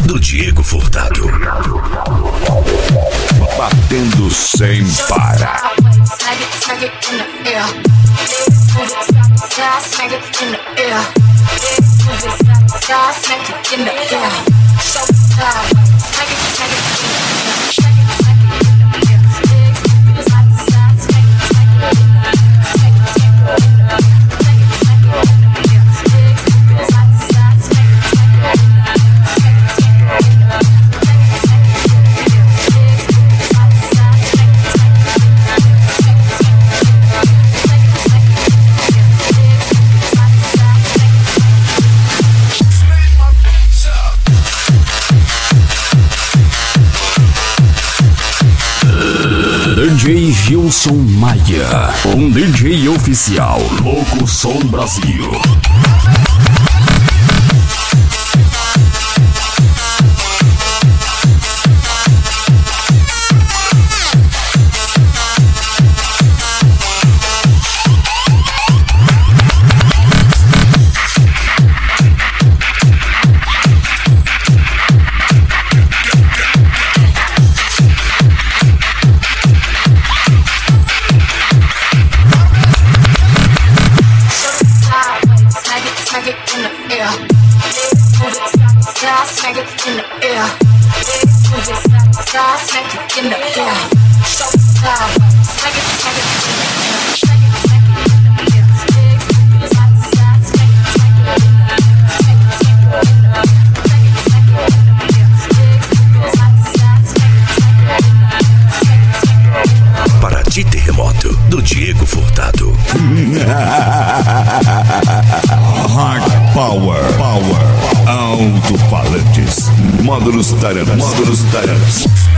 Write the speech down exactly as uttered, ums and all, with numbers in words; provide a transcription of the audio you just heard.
do Diego Furtado. Batendo sem parar. D J Gilson Maia, um D J oficial, Louco Som Brasil. Smack it in the air. Move it side to side, smack it in the air. So sideways, smack it, smack it in the air. Smack it, smack it in the air. Legs move it side to side, smack it, smack it in the air. Smack it, smack it in the air. Smack it, smack it in the air. Legs move it side to side, smack it, smack it in the air. Smack it, smack it in the air. Paraty Terremoto, do Diego Furtado. Hard Power, Power, alto-falantes, módulos taranos, módulos taranos.